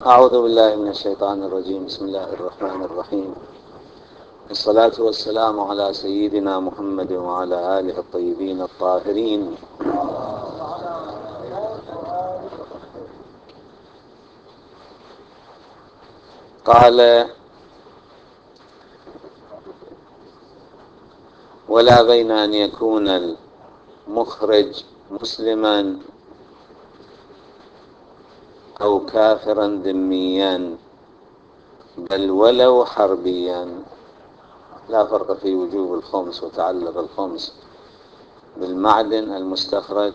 أعوذ بالله من الشيطان الرجيم. بسم الله الرحمن الرحيم. الصلاة والسلام على سيدنا محمد وعلى آله الطيبين الطاهرين. قال: ولا بين أن يكون المخرج مسلما أو كافرا ذميا بل ولو حربيا. لا فرق في وجوب الخمس وتعلق الخمس بالمعدن المستخرج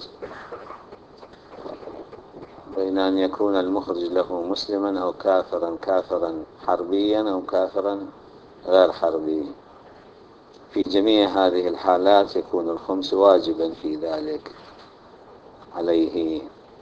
بين أن يكون المخرج له مسلما أو كافرا حربيا أو كافرا غير حربي. في جميع هذه الحالات يكون الخمس واجبا في ذلك عليه.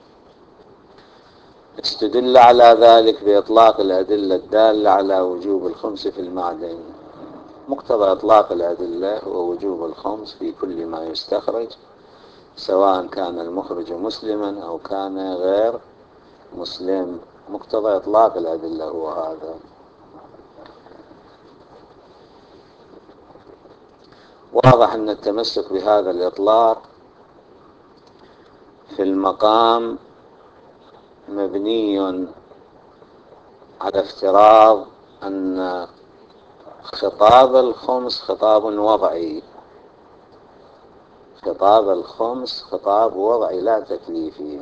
استدل على ذلك بإطلاق الأدلة الدالة على وجوب الخمس في المعدن. مقتضى إطلاق الأدلة هو وجوب الخمس في كل ما يستخرج، سواء كان المخرج مسلما أو كان غير مسلم. مقتضى إطلاق الأدلة هو هذا. واضح أن التمسك بهذا الإطلاق في المقام مبني على افتراض أن خطاب الخمس خطاب وضعي. خطاب الخمس خطاب وضعي لا تكليفي،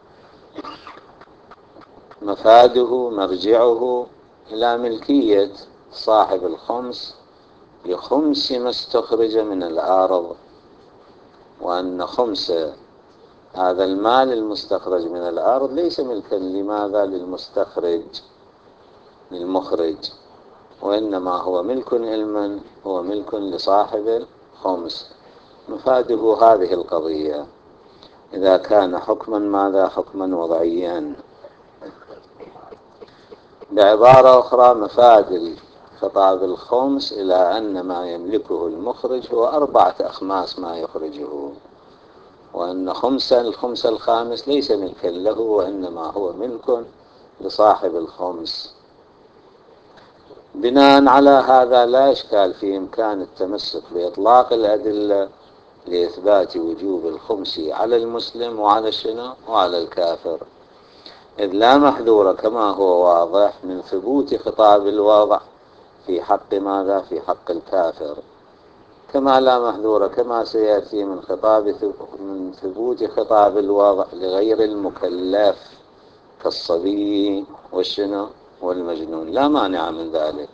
مفاده مرجعه إلى ملكية صاحب الخمس لخمس ما استخرج من الأرض، وأن خمس هذا المال المستخرج من الأرض ليس ملكا لماذا للمستخرج للمخرج، وإنما هو ملك علما، هو ملك لصاحب الخمس. مفاده هذه القضية إذا كان حكما ماذا حكما وضعيا. بعبارة أخرى، مفاد خطاب الخمس إلى أن ما يملكه المخرج هو 4 أخماس ما يخرجه، وأن الخمس الخامس ليس ملكا له، وإنما هو ملك لصاحب الخمس. بناء على هذا لا إشكال في إمكان التمسك بإطلاق الأدلة لإثبات وجوب الخمس على المسلم وعلى الشنو وعلى الكافر، إذ لا محذور كما هو واضح من ثبوت خطاب الوضع في حق ماذا في حق الكافر، كما لا محذور كما سيأتي من ثبوت خطاب الوضع لغير المكلف كالصبي والشنو والمجنون. لا مانع من ذلك.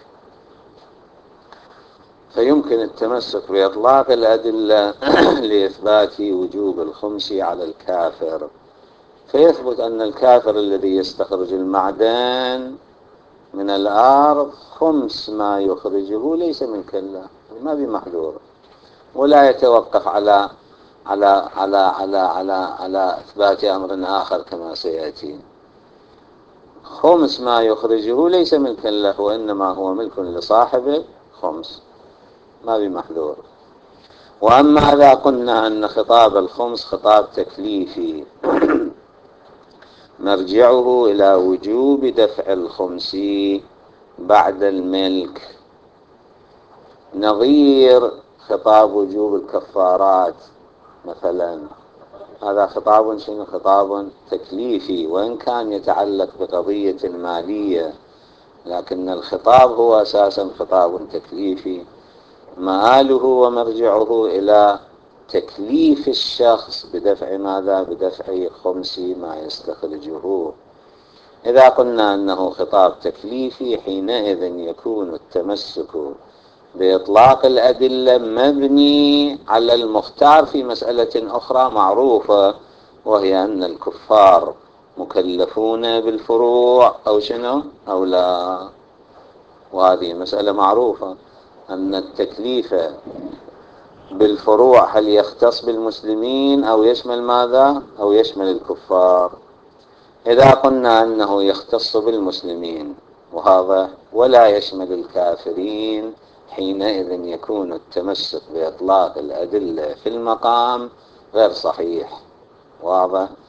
فيمكن التمسك بإطلاق الأدلة لإثبات وجوب الخمس على الكافر، فيثبت أن الكافر الذي يستخرج المعدن من الأرض خمس ما يخرجه ليس ملكا له، ما بمحذور، ولا يتوقف على إثبات أمر آخر كما سيأتي. خمس ما يخرجه ليس ملكا له، وإنما هو ملك لصاحب خمس، ما بمحذور. وأما إذا قلنا أن خطاب الخمس خطاب تكليفي مرجعه إلى وجوب دفع الخمس بعد الملك، نظير خطاب وجوب الكفارات مثلا، هذا خطاب شنو خطاب تكليفي، وإن كان يتعلق بقضية مالية، لكن الخطاب هو أساسا خطاب تكليفي مآله ومرجعه إلى تكليف الشخص بدفع ماذا بدفع خمس ما يستخرجه. إذا قلنا أنه خطاب تكليفي حينئذ يكون التمسك بإطلاق الأدلة مبني على المختار في مسألة أخرى معروفة، وهي أن الكفار مكلفون بالفروع أو شنو أو لا. وهذه مسألة معروفة أن التكليف بالفروع هل يختص بالمسلمين أو يشمل ماذا أو يشمل الكفار. إذا قلنا أنه يختص بالمسلمين وهذا ولا يشمل الكافرين، حينئذ يكون التمسك بإطلاق الأدلة في المقام غير صحيح. واضح؟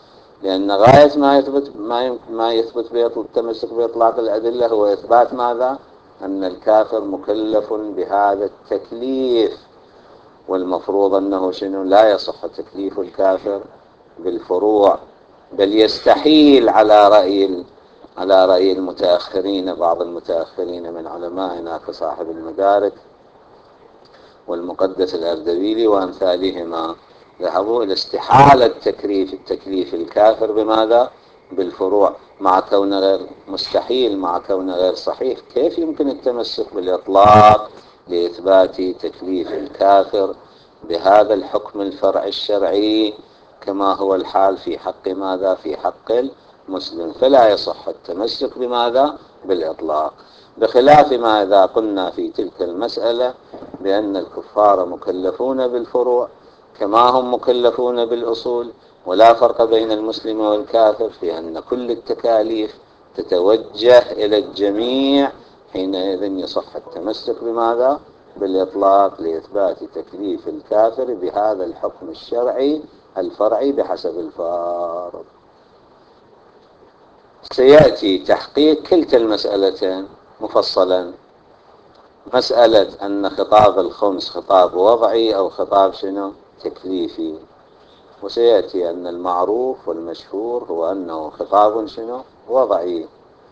لأن غاية ما يثبت التمسك بإطلاق الأدلة هو إثبات ماذا؟ أن الكافر مكلف بهذا التكليف، والمفروض أنه شنو؟ لا يصح تكليف الكافر بالفروع، بل يستحيل على رأي المتأخرين، بعض المتأخرين من علمائنا كصاحب المدارك والمقدس الأردبيلي وأمثالهما، ذهبوا إلى استحالة التكليف الكافر بماذا؟ بالفروع، مع كونه غير مستحيل، مع كونه غير صحيح. كيف يمكن التمسك بالإطلاق لإثبات تكليف الكافر بهذا الحكم الفرعي الشرعي كما هو الحال في حق ماذا؟ في حق المسلم. فلا يصح التمسك بماذا؟ بالإطلاق، بخلاف ما إذا قلنا في تلك المسألة بأن الكفار مكلفون بالفروع كما هم مكلفون بالأصول، ولا فرق بين المسلم والكافر في أن كل التكاليف تتوجه إلى الجميع، حينئذ يصح التمسك بماذا؟ بالإطلاق لإثبات تكليف الكافر بهذا الحكم الشرعي الفرعي بحسب الفارق. سيأتي تحقيق كلتا المسألتين مفصلا، مسألة أن خطاب الخمس خطاب وضعي أو خطاب شنو؟ تكليفي. وسيأتي أن المعروف والمشهور هو أنه خطاب شنو؟ وضعي،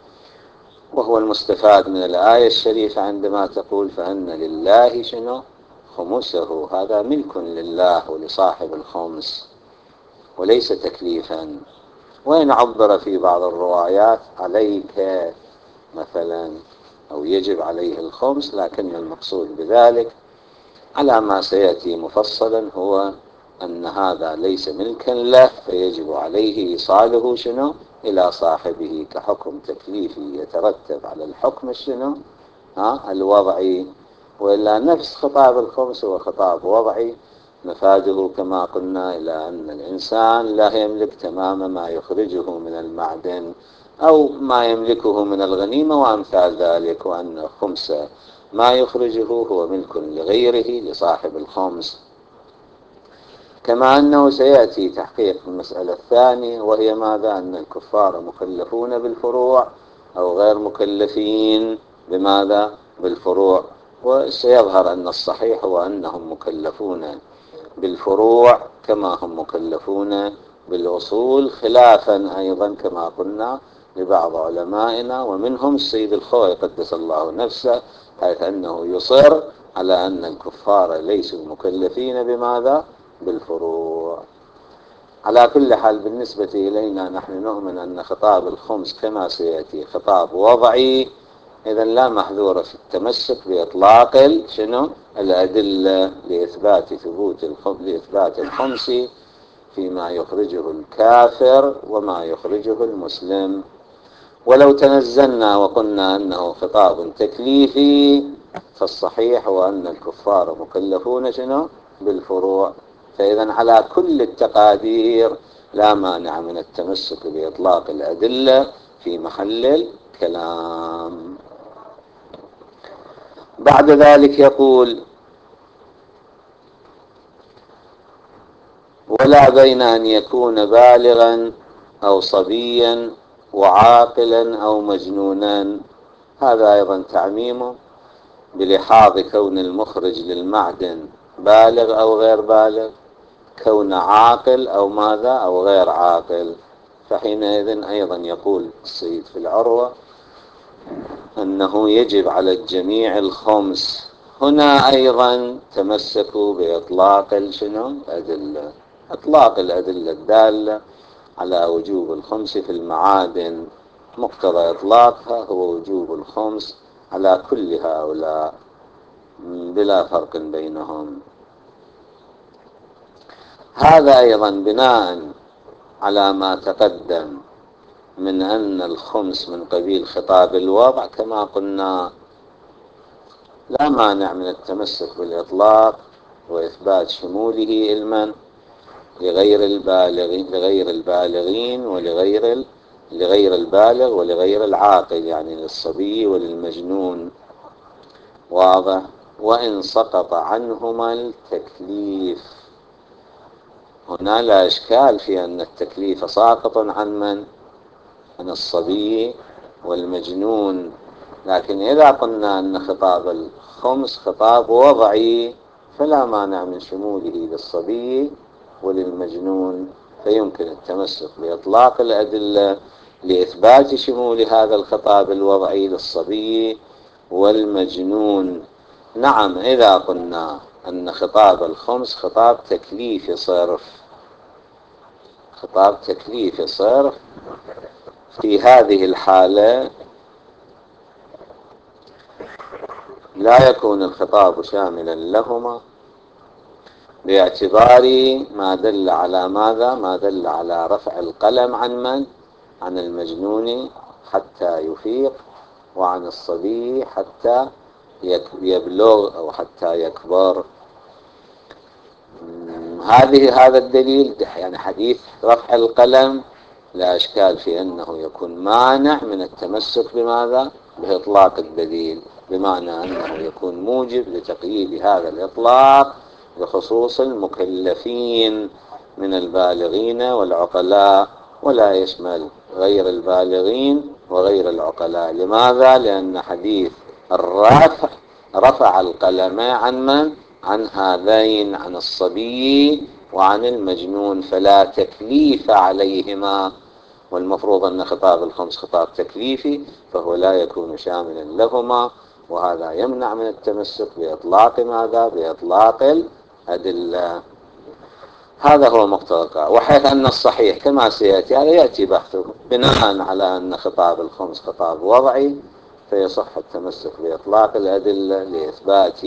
وهو المستفاد من الآية الشريفة عندما تقول فأن لله شنو؟ خمسه، هذا ملك لله ولصاحب الخمس وليس تكليفا. وإن عبر في بعض الروايات عليك مثلا أو يجب عليه الخمس، لكن المقصود بذلك على ما سيأتي مفصلا هو أن هذا ليس ملكا له، فيجب عليه إيصاله شنو؟ إلى صاحبه كحكم تكليفي يترتب على الحكم الشنو؟ الوضعي. وإلا نفس خطاب الخمس هو خطاب وضعي، مفاده كما قلنا إلى أن الإنسان لا يملك تمام ما يخرجه من المعدن أو ما يملكه من الغنيمة وأمثال ذلك، وأن خمس ما يخرجه هو ملك لغيره لصاحب الخمس. كما أنه سيأتي تحقيق المسألة الثانية، وهي ماذا؟ أن الكفار مكلفون بالفروع أو غير مكلفين بماذا؟ بالفروع. وسيظهر أن الصحيح هو أنهم مكلفون بالفروع كما هم مكلفون بالأصول، خلافا أيضا كما قلنا لبعض علمائنا ومنهم السيد الخوئي قدس الله نفسه، حيث أنه يصر على أن الكفار ليسوا مكلفين بماذا؟ بالفروع. على كل حال بالنسبة إلينا نحن نؤمن أن خطاب الخمس كما سيأتي خطاب وضعي، إذن لا محذور في التمسك بإطلاق شنو؟ الأدلة لإثبات الخمس فيما يخرجه الكافر وما يخرجه المسلم. ولو تنزلنا وقلنا أنه خطاب تكليفي، فالصحيح هو أن الكفار مكلفون شنو؟ بالفروع. فإذا على كل التقادير لا مانع من التمسك بإطلاق الأدلة في محل الكلام. بعد ذلك يقول ولا بين أن يكون بالغا أو صبيا وعاقلا أو مجنونا. هذا أيضا تعميمه بلحاظ كون المخرج للمعدن بالغ أو غير بالغ، كون عاقل أو ماذا أو غير عاقل. فحينئذ أيضا يقول السيد في العروة أنه يجب على الجميع الخمس. هنا أيضا تمسكوا بإطلاق شنو؟ الأدلة، إطلاق الأدلة الدالة على وجوب الخمس في المعادن، مقتضى إطلاقها هو وجوب الخمس على كل هؤلاء بلا فرق بينهم. هذا أيضا بناء على ما تقدم من أن الخمس من قبيل خطاب الوضع، كما قلنا لا مانع من التمسك بالإطلاق وإثبات شموله علما لغير البالغين لغير البالغ ولغير العاقل، يعني للصبي وللمجنون. واضح؟ وإن سقط عنهما التكليف. هنا لا إشكال في أن التكليف ساقط عن من؟ عن الصبي والمجنون. لكن إذا قلنا أن خطاب الخمس خطاب وضعي فلا مانع من شموله للصبي وللمجنون، فيمكن التمسك بإطلاق الأدلة لإثبات شمول هذا الخطاب الوضعي للصبي والمجنون. نعم، إذا قلنا أن خطاب الخمس خطاب تكليفي صرف، خطاب تكليفي صرف، في هذه الحالة لا يكون الخطاب شاملا لهما، باعتبار ما دل على ماذا؟ ما دل على رفع القلم عن من؟ عن المجنون حتى يفيق، وعن الصبي حتى يبلغ أو حتى يكبر. هذا الدليل، يعني حديث رفع القلم، لا إشكال في أنه يكون مانع من التمسك بماذا؟ بإطلاق الدليل، بمعنى أنه يكون موجب لتقييد هذا الإطلاق بخصوص المكلفين من البالغين والعقلاء، ولا يشمل غير البالغين وغير العقلاء. لماذا؟ لأن حديث الرفع رفع القلم عن من؟ عن هذين، عن الصبي وعن المجنون، فلا تكليف عليهما. والمفروض أن خطاب الخمس خطاب تكليفي، فهو لا يكون شاملا لهما، وهذا يمنع من التمسك بإطلاق ماذا؟ بإطلاق الأدلة. هذا هو مقتضى. وحيث أن الصحيح كما سيأتي، هذا يأتي بحثه بناء على أن خطاب الخمس خطاب وضعي، فيصح التمسك بإطلاق الأدلة لإثبات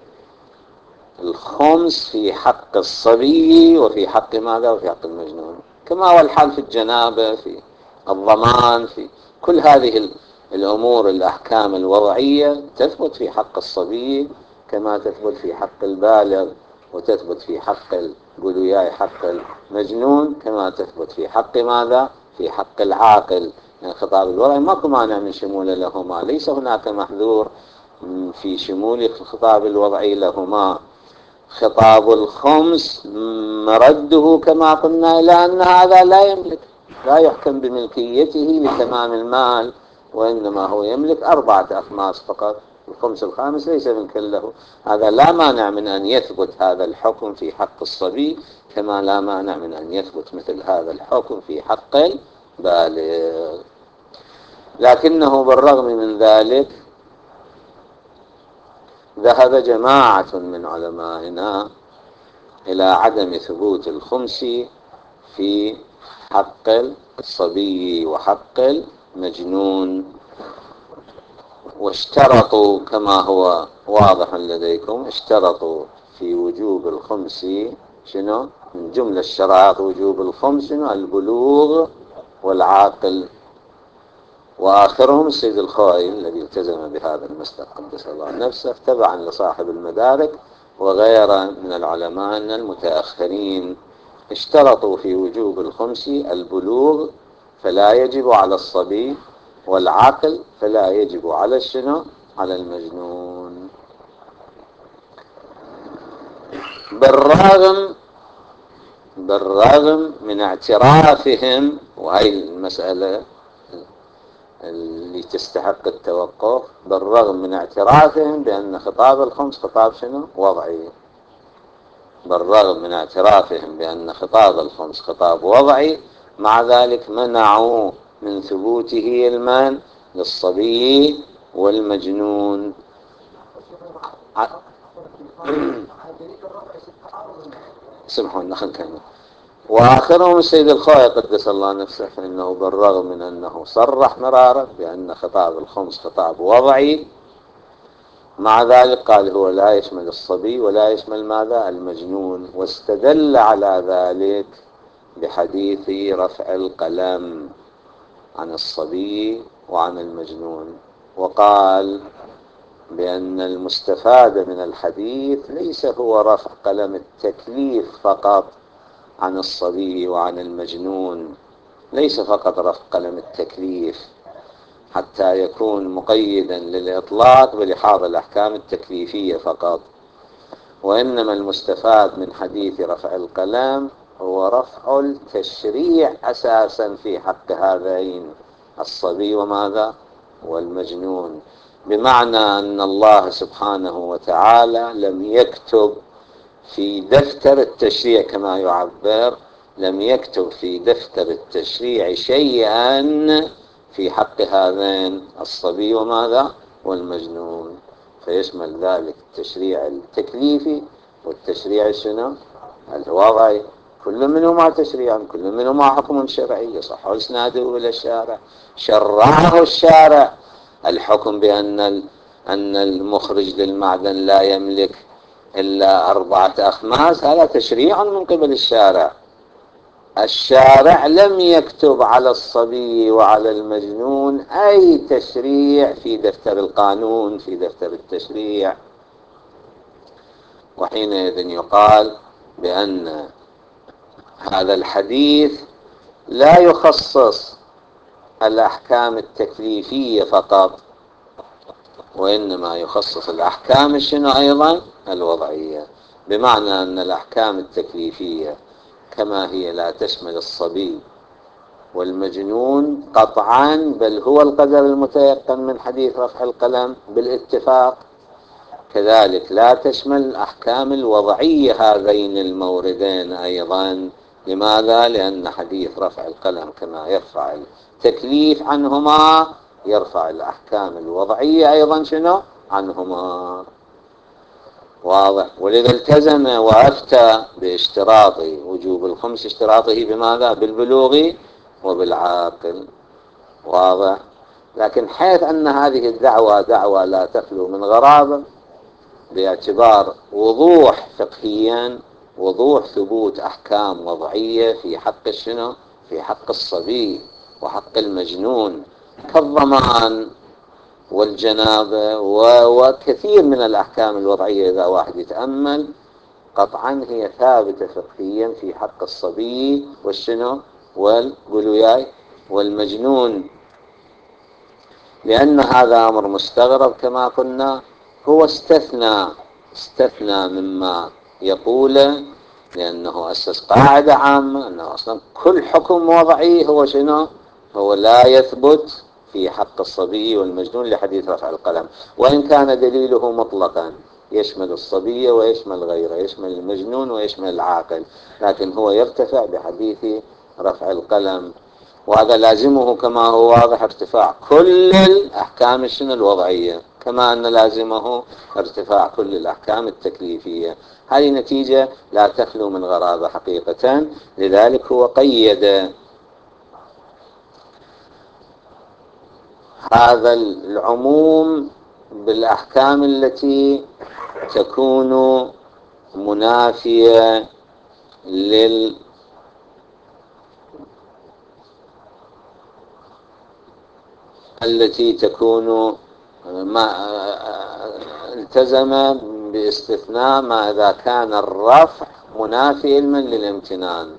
الخمس في حق الصبي وفي حق ماذا؟ وفي حق المجنون، كما هو الحال في الجنابة، في الضمان، في كل هذه الأمور. الأحكام الوضعية تثبت في حق الصبي كما تثبت في حق البالغ، وتثبت في حق البلوياء حق المجنون كما تثبت في حق ماذا؟ في حق العاقل. يعني خطاب الوضع ماكو مانع من شمول لهما، ليس هناك محذور في شمول الخطاب الوضعي لهما. خطاب الخمس مرده كما قلنا إلى أن هذا لا يملك، لا يحكم بملكيته لتمام المال، وإنما هو يملك 4 أخماس فقط، الخمس الخامس ليس ملكا له. هذا لا مانع من أن يثبت هذا الحكم في حق الصبي، كما لا مانع من أن يثبت مثل هذا الحكم في حق البالغ. لكنه بالرغم من ذلك ذهب جماعة من علمائنا إلى عدم ثبوت الخمس في حق الصبي وحق المجنون، واشترطوا كما هو واضح لديكم، اشترطوا في وجوب الخمس شنو؟ من جملة الشرائط وجوب الخمس شنو؟ البلوغ والعاقل. وآخرهم السيد الخوئي الذي التزم بهذا المسلك قدس الله نفسه تبعا لصاحب المدارك وغيره من العلماء المتأخرين، اشترطوا في وجوب الخمس البلوغ فلا يجب على الصبي، والعقل فلا يجب على الشنو؟ على المجنون. بالرغم من اعترافهم، وهي المسألة اللي تستحق التوقف، بالرغم من اعترافهم بأن خطاب الخمس خطاب شنو؟ وضعي. بالرغم من اعترافهم بأن خطاب الخمس خطاب وضعي، مع ذلك منعوا من ثبوته المن للصبي والمجنون. سمحوا خلينا نكمل. وآخرهم السيد الخوئي قدس الله نفسه، فإنه بالرغم من أنه صرح مرارا بأن خطاب الخمس خطاب وضعي، مع ذلك قال هو لا يشمل الصبي ولا يشمل ماذا؟ المجنون. واستدل على ذلك بحديث رفع القلم عن الصبي وعن المجنون، وقال بأن المستفاد من الحديث ليس هو رفع قلم التكليف فقط عن الصبي وعن المجنون، ليس فقط رفع قلم التكليف حتى يكون مقيدا للإطلاق بلحاظ الأحكام التكليفية فقط، وإنما المستفاد من حديث رفع القلم هو رفع التشريع أساسا في حق هذين الصبي وماذا والمجنون، بمعنى أن الله سبحانه وتعالى لم يكتب في دفتر التشريع كما يعبر، لم يكتب في دفتر التشريع شيئا في حق هذين الصبي وماذا والمجنون، فيشمل ذلك التشريع التكليفي والتشريع شنو الوضعي، كل منهما تشريع، كل منهما حكم شرعي يصح اسناده الى الشارع، شرعه الشارع الحكم بأن أن المخرج للمعدن لا يملك إلا 4 أخماس، هذا تشريع من قبل الشارع. الشارع لم يكتب على الصبي وعلى المجنون أي تشريع في دفتر القانون في دفتر التشريع، وحينئذ يقال بأن هذا الحديث لا يخصص الأحكام التكليفية فقط، وإنما يخصص الأحكام شنو أيضا الوضعية، بمعنى أن الأحكام التكليفية كما هي لا تشمل الصبي والمجنون قطعا، بل هو القدر المتيقن من حديث رفع القلم بالاتفاق، كذلك لا تشمل الأحكام الوضعية هذين الموردين أيضا. لماذا؟ لأن حديث رفع القلم كما يرفع التكليف عنهما يرفع الأحكام الوضعية أيضا شنو عنهما. واضح؟ ولذا التزم وأفتى باشتراط وجوب الخمس، اشتراطه بماذا؟ بالبلوغ وبالعاقل. واضح؟ لكن حيث أن هذه الدعوة دعوة لا تخلو من غرابة، باعتبار وضوح فقهيا وضوح ثبوت أحكام وضعية في حق الشنو في حق الصبي وحق المجنون كالضمان والجنابة وكثير من الأحكام الوضعية، إذا واحد يتأمل قطعا هي ثابتة فقهيا في حق الصبي والشنو والقلوياي والمجنون، لأن هذا أمر مستغرب كما قلنا. هو استثنى مما يقوله، لأنه أسس قاعدة عامة أنه أصلا كل حكم وضعي هو شنو هو لا يثبت في حق الصبي والمجنون لحديث رفع القلم، وإن كان دليله مطلقا يشمل الصبي ويشمل غيره، يشمل المجنون ويشمل العاقل، لكن هو يرتفع بحديث رفع القلم، وهذا لازمه كما هو واضح ارتفاع كل الأحكام الوضعية، كما أن لازمه ارتفاع كل الأحكام التكليفية. هذه نتيجة لا تخلو من غرابة حقيقة، لذلك هو قيد هذا العموم بالأحكام التي تكون منافية التي تكون ما التزم باستثناء ما إذا كان الرفع منافي علما للامتنان،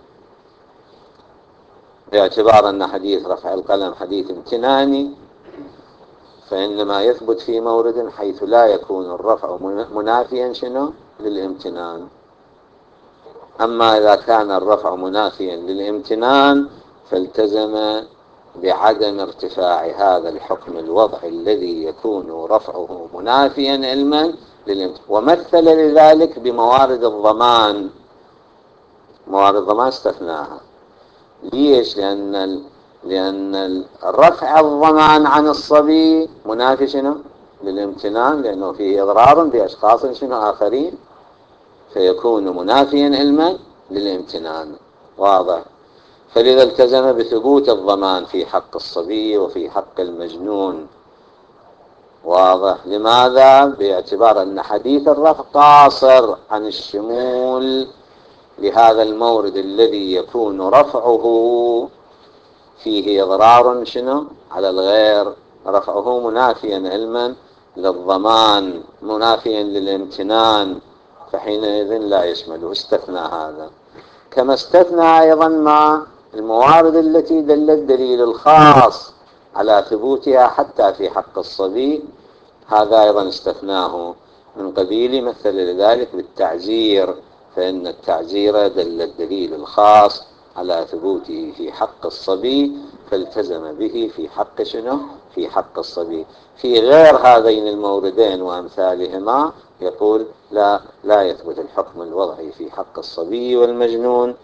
باعتبار أن حديث رفع القلم حديث امتناني، فإنما يثبت في مورد حيث لا يكون الرفع منافيا شنو للامتنان. أما إذا كان الرفع منافيا للامتنان فالتزم بعدم ارتفاع هذا الحكم الوضعي الذي يكون رفعه منافيا علما للامتنان، ومثل لذلك بموارد الضمان. موارد الضمان استثناها. ليش؟ لأن رفع الضمان عن الصبي منافي شنو للامتنان، لأنه فيه إضرار بأشخاص شنو آخرين، فيكون منافيا علما للامتنان. واضح؟ فلذا التزم بثبوت الضمان في حق الصبي وفي حق المجنون. واضح؟ لماذا؟ باعتبار أن حديث الرفع قاصر عن الشمول لهذا المورد الذي يكون رفعه فيه إضرار شنو على الغير، رفعه منافيا علما للضمان منافيا للامتنان، فحينئذ لا يشمله، استثنى هذا. كما استثنى أيضا مع الموارد التي دل الدليل الخاص على ثبوتها حتى في حق الصبي، هذا أيضا استثناه من قبيل مثل لذلك بالتعزير فإن التعزير دل الدليل الخاص على ثبوته في حق الصبي، فالتزم به في حق شنو؟ في حق الصبي. في غير هذين الموردين وأمثالهما يقول لا يثبت الحكم الوضعي في حق الصبي والمجنون،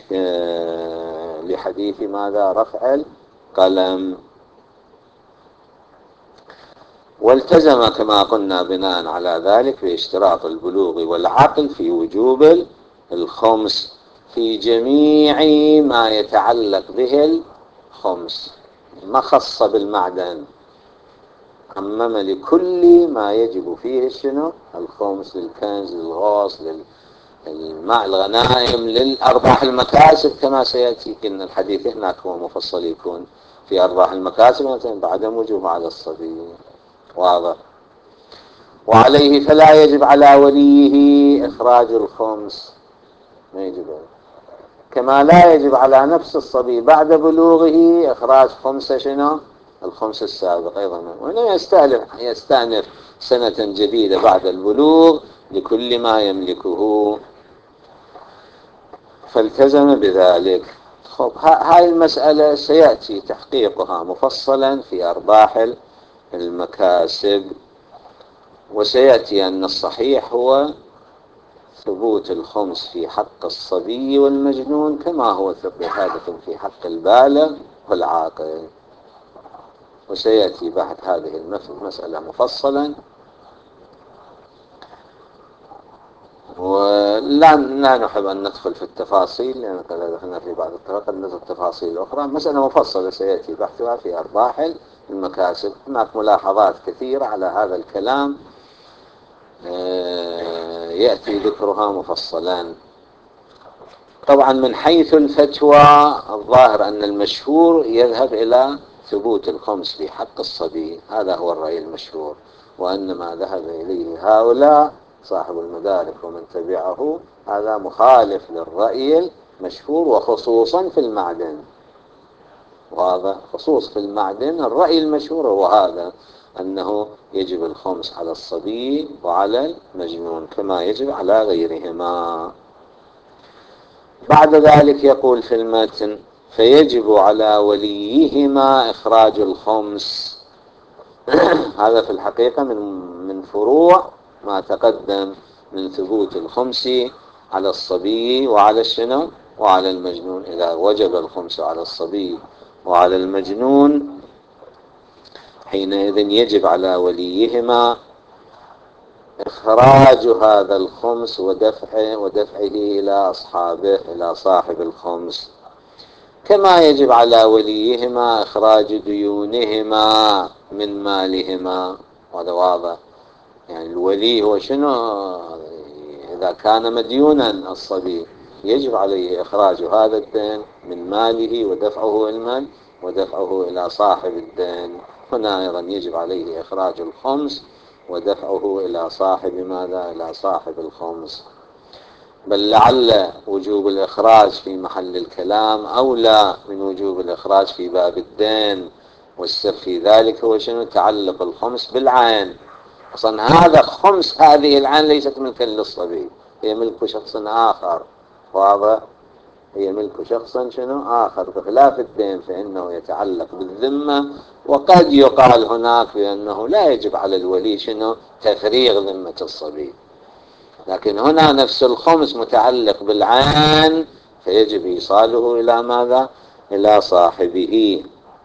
لحديث ماذا؟ رفع القلم. والتزم كما قلنا بناء على ذلك باشتراط البلوغ والعقل في وجوب الخمس في جميع ما يتعلق به الخمس، ما خص بالمعدن، عمم لكل ما يجب فيه شنو؟ الخمس، للكنز، للغاص، للماء، الغنائم، للأرباح المكاسب، كما سيأتي إن الحديث هناك هو مفصل يكون في أرباح المكاسب مثلا بعدم وجوب على الصبي. واضح. وعليه فلا يجب على وليه إخراج الخمس، ما يجب، كما لا يجب على نفس الصبي بعد بلوغه إخراج خمس شنو؟ الخمس السابق أيضا، وإنه يستأنف سنة جديدة بعد البلوغ لكل ما يملكه، فالتزم بذلك. خب، هاي المسألة سيأتي تحقيقها مفصلا في أرباح المكاسب، وسيأتي أن الصحيح هو ثبوت الخمس في حق الصبي والمجنون كما هو ثابت في حق البالغ والعاقل، وسيأتي بحث هذه المسألة مفصلا. ولا نحب أن ندخل في التفاصيل لأن قد دخلنا في بعض الطرق ندخل التفاصيل الأخرى. مسألة مفصلة سيأتي بحثها في أرباح المكاسب. هناك ملاحظات كثيرة على هذا الكلام يأتي ذكرها مفصلا. طبعا من حيث الفتوى الظاهر أن المشهور يذهب إلى ثبوت الخمس في حق الصبي، هذا هو الرأي المشهور، وأن ما ذهب إليه هؤلاء صاحب المدارك ومن تبعه هذا مخالف للرأي المشهور، وخصوصا في المعدن. وهذا خصوص في المعدن الرأي المشهور هو هذا، أنه يجب الخمس على الصبي وعلى المجنون كما يجب على غيرهما. بعد ذلك يقول في المتن: فيجب على وليهما إخراج الخمس. هذا في الحقيقة من فروع ما تقدم من ثبوت الخمس على الصبي وعلى الشنو وعلى المجنون. إذا وجب الخمس على الصبي وعلى المجنون حينئذ يجب على وليهما إخراج هذا الخمس ودفعه إلى أصحابه، إلى صاحب الخمس، كما يجب على وليهما إخراج ديونهما من مالهما. هذا واضح. يعني الولي هو شنو؟ إذا كان مديونا الصبي يجب عليه إخراج هذا الدين من ماله ودفعه المال ودفعه إلى صاحب الدين. هنا أيضا يجب عليه إخراج الخمس ودفعه إلى صاحب ماذا؟ إلى صاحب الخمس. بل لعل وجوب الإخراج في محل الكلام أولى من وجوب الإخراج في باب الدين، والسر في ذلك هو شنو؟ تعلق الخمس بالعين. أصلا هذا خمس هذه العين ليست ملكا للصبي، هي ملك شخص آخر. واضح؟ هي ملك شخص شنو آخر، بخلاف الدين فإنه يتعلق بالذمة. وقد يقال هناك بأنه لا يجب على الولي شنو تفريغ ذمة الصبي، لكن هنا نفس الخمس متعلق بالعين فيجب إيصاله إلى ماذا؟ إلى صاحبه.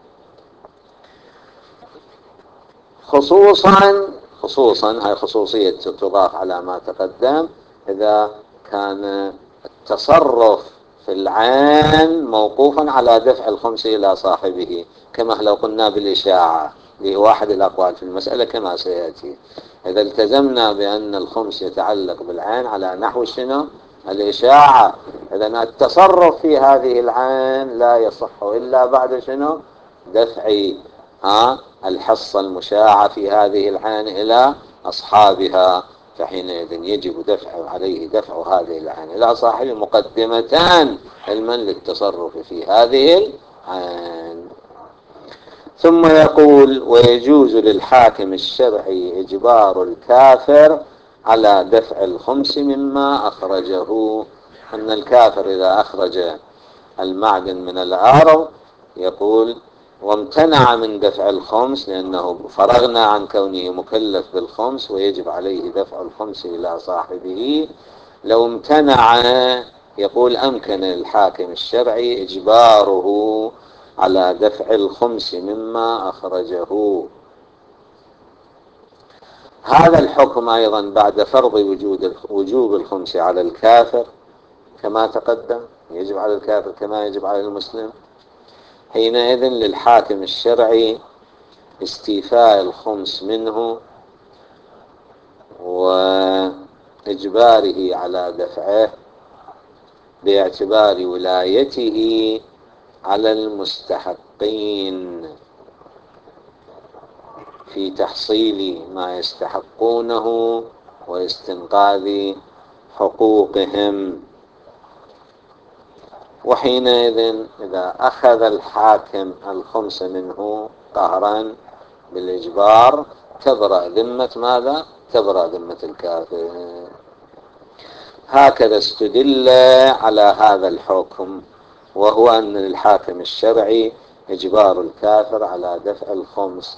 خصوصا هاي خصوصية تضاف على ما تقدم إذا كان التصرف في العين موقوفا على دفع الخمس إلى صاحبه، كما لو قلنا بالإشاعة، اللي هو واحد الأقوال في المسألة كما سيأتي. إذا التزمنا بأن الخمس يتعلق بالعين على نحو شنو؟ الإشاعة، إذا التصرف في هذه العين لا يصح إلا بعد شنو؟ دفع الحصة المشاعة في هذه العين إلى أصحابها، فحينئذ يجب عليه دفع هذه العين إلى صاحب مقدمتان علما للتصرف في هذه العين. ثم يقول: ويجوز للحاكم الشرعي إجبار الكافر على دفع الخمس مما أخرجه. أن الكافر إذا أخرج المعدن من الأرض يقول وامتنع من دفع الخمس لأنه فرغنا عن كونه مكلف بالخمس ويجب عليه دفع الخمس إلى صاحبه. لو امتنع يقول أمكن الحاكم الشرعي إجباره على دفع الخمس مما أخرجه. هذا الحكم أيضا بعد فرض وجوب الخمس على الكافر كما تقدم، يجب على الكافر كما يجب على المسلم. حينئذ للحاكم الشرعي استيفاء الخمس منه وإجباره على دفعه باعتبار ولايته على المستحقين في تحصيل ما يستحقونه واستنقاذ حقوقهم. وحينئذ إذا أخذ الحاكم الخمس منه قهرا بالإجبار تبرأ ذمة ماذا؟ تبرأ ذمة الكافر. هكذا استدل على هذا الحكم، وهو أن للحاكم الشرعي إجبار الكافر على دفع الخمس.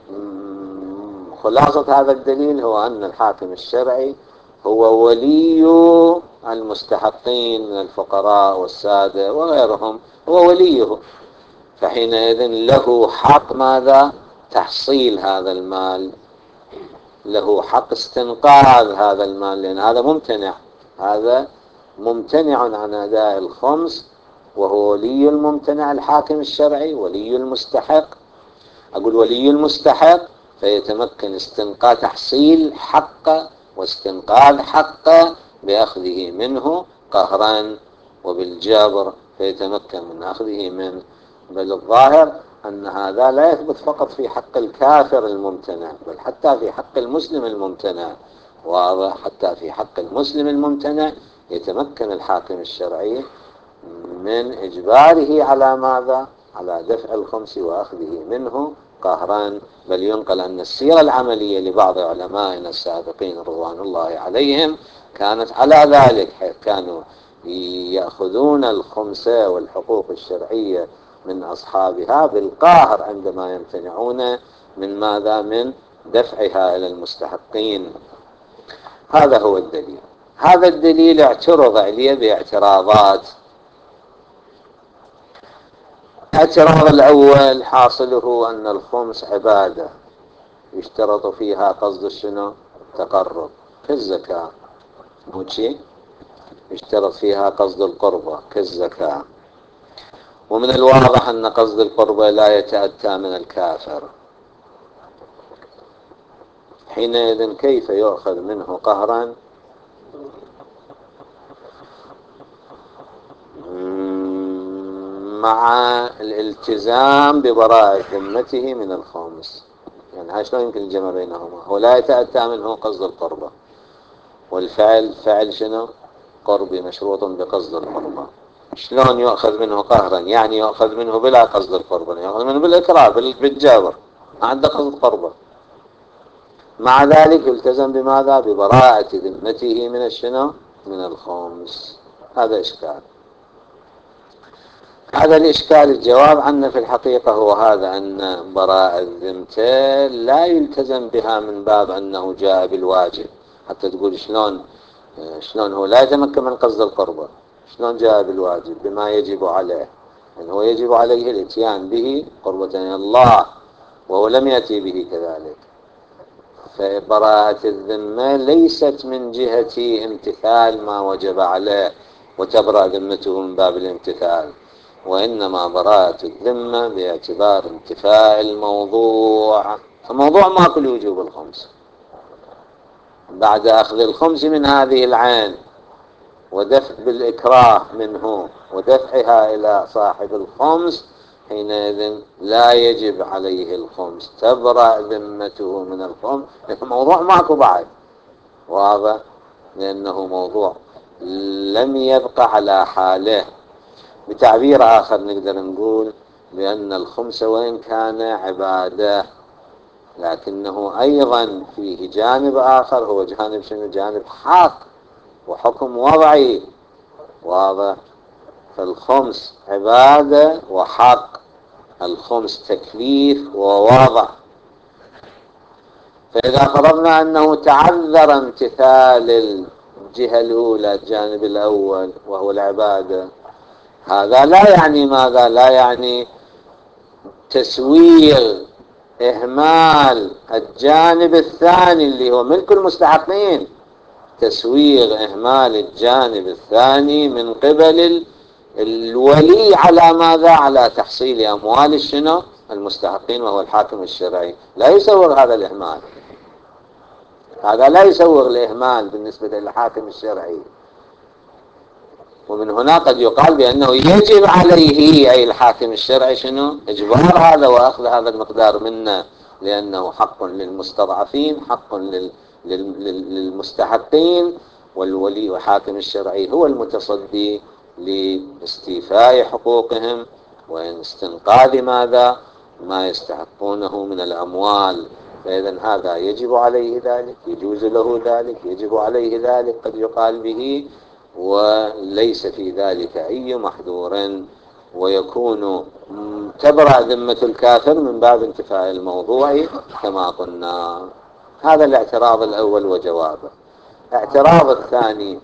خلاصة هذا الدليل هو أن الحاكم الشرعي هو ولي المستحقين من الفقراء والسادة وغيرهم، هو وليه، فحينئذ له حق ماذا؟ تحصيل هذا المال، له حق استنقاذ هذا المال، لأن هذا ممتنع، هذا ممتنع عن أداء الخمس، وهو ولي الممتنع الحاكم الشرعي ولي المستحق. أقول ولي المستحق فيتمكن استنقاذ تحصيل حقه واستنقاذ حقه بأخذه منه قهرا وبالجبر فيتمكن من أخذه منه. بل الظاهر أن هذا لا يثبت فقط في حق الكافر الممتنع، بل حتى في حق المسلم الممتنع، وحتى في حق المسلم الممتنع يتمكن الحاكم الشرعي من إجباره على ماذا؟ على دفع الخمس وأخذه منه قهرا. بل ينقل أن السيرة العملية لبعض علمائنا السابقين رضوان الله عليهم كانت على ذلك، حيث كانوا يأخذون الخمس والحقوق الشرعية من أصحابها بالقهر عندما يمتنعون من ماذا؟ من دفعها إلى المستحقين. هذا هو الدليل. هذا الدليل اعترض عليه باعتراضات. الاعتراض الأول حاصله أن الخمس عبادة يشترط فيها قصد الشنو؟ تقرب، كالزكاة، مو شيء يشترط فيها قصد القربة كالزكاة. ومن الواضح أن قصد القربة لا يتأتى من الكافر، حينئذ كيف يؤخذ منه قهرا مع الالتزام ببراءة ذمته من الخمس؟ يعني هاي شلون يمكن الجمع بينهما؟ هو لا يتأتى منه قصد القربة، والفعل فعل شنو؟ قربي مشروط بقصد القربة. شلون يؤخذ منه قهرا؟ يعني يؤخذ منه بلا قصد القربة، يؤخذ منه بالإكراه بالجابر، ما عنده قصد قربة. مع ذلك يلتزم بماذا؟ ببراءة ذمته من الشنو؟ من الخمس. هذا إشكال. هذا الإشكال الجواب عنه في الحقيقة هو هذا، أن براءة الذمة لا يلتزم بها من باب أنه جاء بالواجب. حتى تقول شلون هو لا يتمكن من قصد القربة، شلون جاء بالواجب بما يجب عليه؟ يعني هو يجب عليه الاتيان به قربة إلى الله وهو لم يأتي به كذلك. فبراءة الذمة ليست من جهة امتثال ما وجب عليه وتبرأ ذمته من باب الامتثال، وإنما براءة الذمة باعتبار انتفاء الموضوع. فموضوع ماكو لوجوب الخمس، بعد أخذ الخمس من هذه العين ودفع بالإكراه منه ودفعها إلى صاحب الخمس، حينئذ لا يجب عليه الخمس، تبرأ ذمته من الخمس. موضوع ماكو بعد واضح، لأنه موضوع لم يبقى على حاله. بتعبير آخر نقدر نقول بأن الخمس وإن كان عبادة لكنه أيضا فيه جانب آخر، هو جانب شنو؟ جانب حق وحكم وضعي. واضح؟ فالخمس عبادة وحق، الخمس تكليف ووضع. فإذا فرضنا أنه تعذر امتثال الجهة الأولى، الجانب الأول وهو العبادة، هذا لا يعني ماذا؟ لا يعني تسويغ إهمال الجانب الثاني اللي هو ملك المستحقين، تسويغ إهمال الجانب الثاني من قبل الولي على ماذا؟ على تحصيل أموال الشنو؟ المستحقين، وهو الحاكم الشرعي. لا يسوغ هذا الإهمال، هذا لا يسوغ الإهمال بالنسبة للحاكم الشرعي. ومن هنا قد يقال بأنه يجب عليه أي الحاكم الشرعي شنو؟ إجبار هذا وأخذ هذا المقدار منه، لأنه حق للمستضعفين، حق للمستحقين، والولي وحاكم الشرعي هو المتصدي لاستيفاء حقوقهم واستنقاذ ماذا؟ ما يستحقونه من الأموال. فإذا هذا يجب عليه ذلك، يجوز له ذلك، يجب عليه ذلك، قد يقال به، وليس في ذلك أي محذور، ويكون تبرأ ذمة الكافر من باب انتفاء الموضوع كما قلنا. هذا الاعتراض الأول وجوابه. الاعتراض الثاني،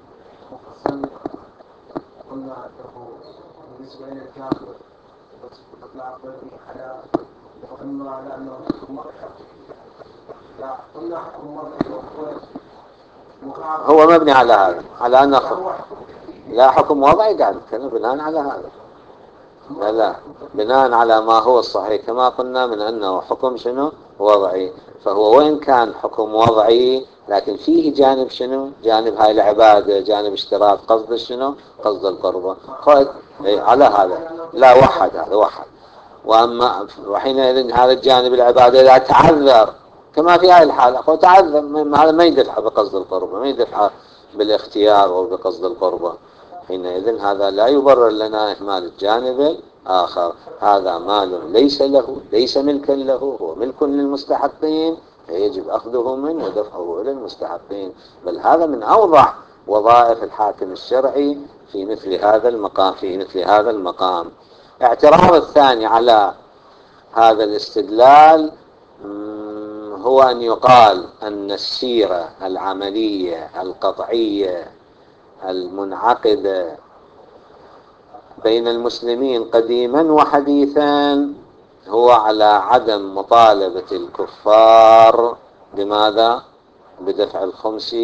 قلنا له بالنسبة للكافر إطلاق على، وقلنا على أنه حكم مرجع، لا قلنا حكم مرجع هو مبني على هذا، على أنه لا حكم وضعي، قاعد نتكلم بناء على هذا. لا بناء على ما هو الصحيح كما قلنا من أنه حكم شنو؟ وضعي. فهو وإن كان حكم وضعي لكن فيه جانب شنو؟ جانب هاي العبادة، جانب اشتراط قصد شنو؟ قصد القربة. على هذا لا وحد، هذا وحد. وأما وحينئذ هذا الجانب العبادة إذا تعذر كما في هذه الحالة، هو تعذر، هذا ما يدفع بقصد القربة، ما يدفع بالاختيار أو بقصد القربة، حينئذ هذا لا يبرر لنا إهمال الجانب الآخر. هذا مال ليس له، ليس ملكا له، هو ملك للمستحقين، فيجب أخذه منه ودفعه إلى المستحقين. بل هذا من أوضح وظائف الحاكم الشرعي في مثل هذا المقام، في مثل هذا المقام. اعتراض الثاني على هذا الاستدلال هو أن يقال أن السيرة العملية القطعية المنعقدة بين المسلمين قديما وحديثا هو على عدم مطالبة الكفار بماذا؟ بدفع الخمس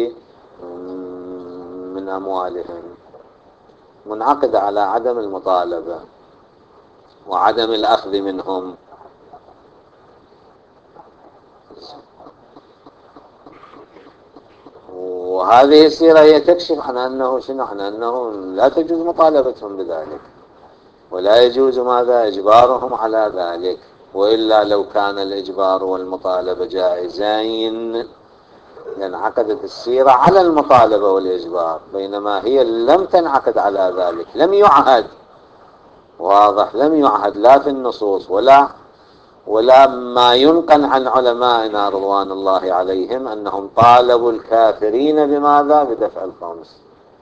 من أموالهم، منعقدة على عدم المطالبة وعدم الأخذ منهم. وهذه السيرة هي تكشف عن أنه شنو؟ عن أنه لا تجوز مطالبتهم بذلك، ولا يجوز ماذا؟ إجبارهم على ذلك. وإلا لو كان الإجبار والمطالبة جائزين لانعقدت السيرة على المطالبة والإجبار، بينما هي لم تنعقد على ذلك، لم يعهد. واضح؟ لم يعهد لا في النصوص ولا ما ينقل عن علمائنا رضوان الله عليهم أنهم طالبوا الكافرين بماذا؟ بدفع الخمس،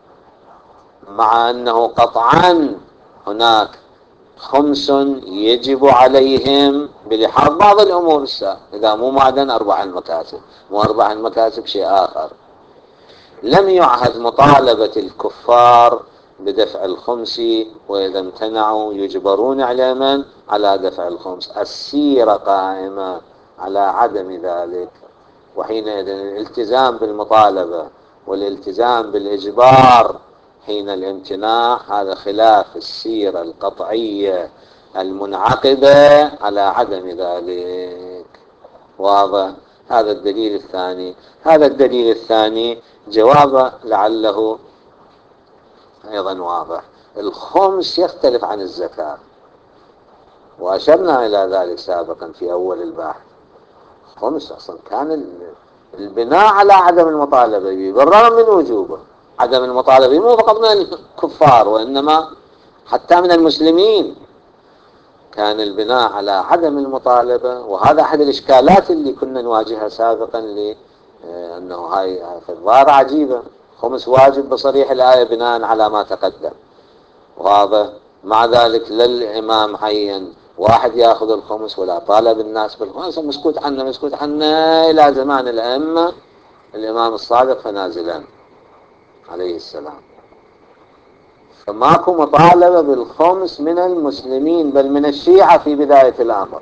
مع أنه قطعا هناك خمس يجب عليهم بلحاظ بعض الأمور إذا مو معدن أربع المكاسب، مو أربع المكاسب شيء آخر. لم يعهد مطالبة الكفار بدفع الخمس، وإذا امتنعوا يجبرون على من؟ على دفع الخمس. السيرة قائمة على عدم ذلك، وحينئذ الالتزام بالمطالبة والالتزام بالإجبار حين الامتناع هذا خلاف السيرة القطعية المنعقدة على عدم ذلك. واضح؟ هذا الدليل الثاني. هذا الدليل الثاني جوابه لعله أيضا واضح. الخمس يختلف عن الزكاة، وأشرنا إلى ذلك سابقا في أول البحث. الخمس أصلا كان البناء على عدم المطالبة يبرر من وجوبه. عدم المطالبة مو فقط من الكفار، وإنما حتى من المسلمين كان البناء على عدم المطالبة، وهذا أحد الإشكالات اللي كنا نواجهها سابقا، لأنه هاي الظاهرة عجيبة. خمس واجب بصريح الآية بناء على ما تقدم، وهذا مع ذلك للإمام عين واحد يأخذ الخمس ولا طالب الناس بالخمس، مسكوت عنه مسكوت عنه إلى زمان الأئمة الإمام الصادق فنازلا عليه السلام. فماكو مطالبة بالخمس من المسلمين بل من الشيعة في بداية الأمر،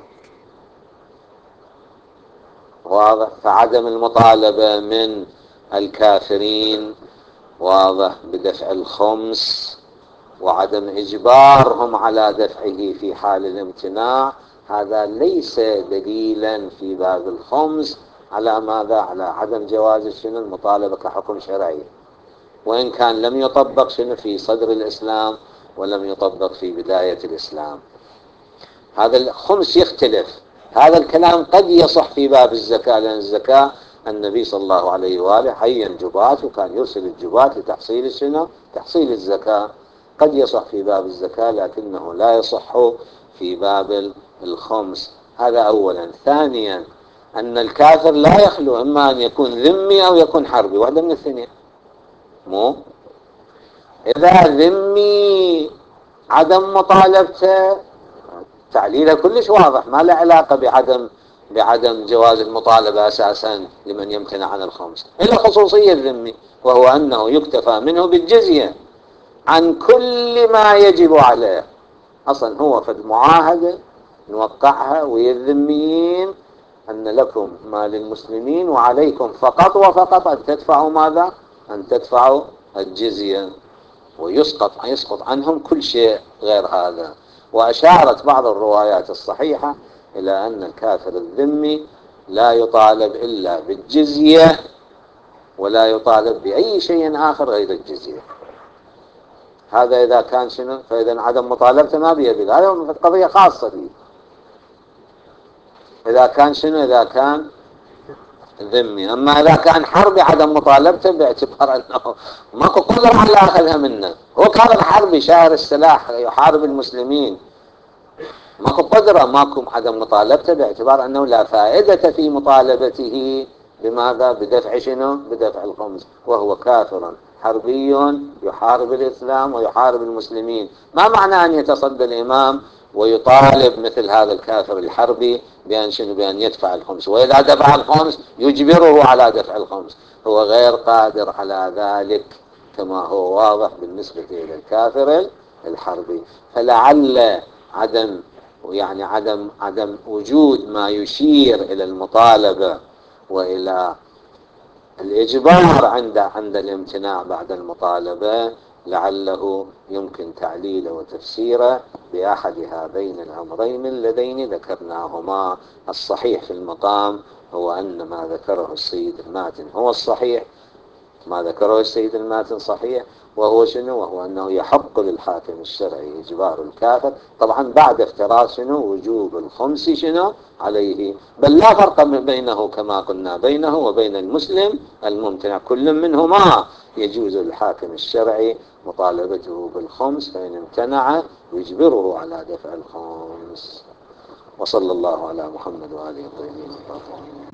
واضح. فعدم المطالبة من الكافرين واضح بدفع الخمس، وعدم إجبارهم على دفعه في حال الامتناع، هذا ليس دليلا في باب الخمس على ماذا؟ على عدم جواز شنو المطالبة كحكم شرعي، وإن كان لم يطبق شنو في صدر الإسلام ولم يطبق في بداية الإسلام. هذا الخمس يختلف. هذا الكلام قد يصح في باب الزكاة، لأن الزكاة النبي صلى الله عليه وآله عين جبات وكان يرسل الجبات لتحصيل شنو؟ تحصيل الزكاة. قد يصح في باب الزكاة لكنه لا يصح في باب الخمس. هذا أولا. ثانيا أن الكافر لا يخلو إما أن يكون ذمي أو يكون حربي، واحدة من الاثنين. مو إذا ذمي عدم مطالبته تعليلها كلش واضح، ما له علاقة بعدم جواز المطالبة أساسا لمن يمتنع عن الخمس، إلا خصوصية الذمي، وهو أنه يكتفى منه بالجزية عن كل ما يجب عليه. أصلا هو في المعاهدة نوقعها ويا الذميين أن لكم ما للمسلمين وعليكم فقط وفقط أن تدفعوا ماذا؟ أن تدفعوا الجزية، ويسقط عنهم كل شيء غير هذا. وأشارت بعض الروايات الصحيحة إلى أن الكافر الذمي لا يطالب إلا بالجزية ولا يطالب بأي شيء آخر غير الجزية. هذا إذا كان شنو؟ فإذا عدم مطالبته ما بيد، هذا قضية خاصة به. إذا كان شنو؟ إذا كان ذمي. أما إذا كان حربي عدم مطالبته باعتبار أنه ماكو قدرة على أخذها منه، هو كان حربي شاهر السلاح يحارب المسلمين، ماكو قدرة، ماكو عدم مطالبته باعتبار أنه لا فائدة في مطالبته بماذا؟ بدفع شنو؟ بدفع الخمس، وهو كافر حربي يحارب الإسلام ويحارب المسلمين. ما معنى أن يتصدى الإمام ويطالب مثل هذا الكافر الحربي بأن شنو؟ بأن يدفع الخمس، وإذا دفع الخمس يجبره على دفع الخمس، هو غير قادر على ذلك كما هو واضح بالنسبة إلى الكافر الحربي. فلعل عدم وجود ما يشير إلى المطالبة وإلى الإجبار عند الامتناع بعد المطالبة، لعله يمكن تعليله وتفسيره بأحد هذين الأمرين اللذين ذكرناهما. الصحيح في المقام هو أن ما ذكره السيد الماتن هو الصحيح، ما ذكره السيد الماتن صحيح، وهو شنو؟ وهو أنه يحق للحاكم الشرعي إجبار الكافر، طبعا بعد افتراض شنو؟ وجوب الخمس شنو؟ عليه، بل لا فرق بينه كما قلنا بينه وبين المسلم الممتنع، كل منهما يجوز للحاكم الشرعي مطالبته بالخمس، فإن امتنع يجبره على دفع الخمس. وصلى الله على محمد وآله الطيبين الطاهرين.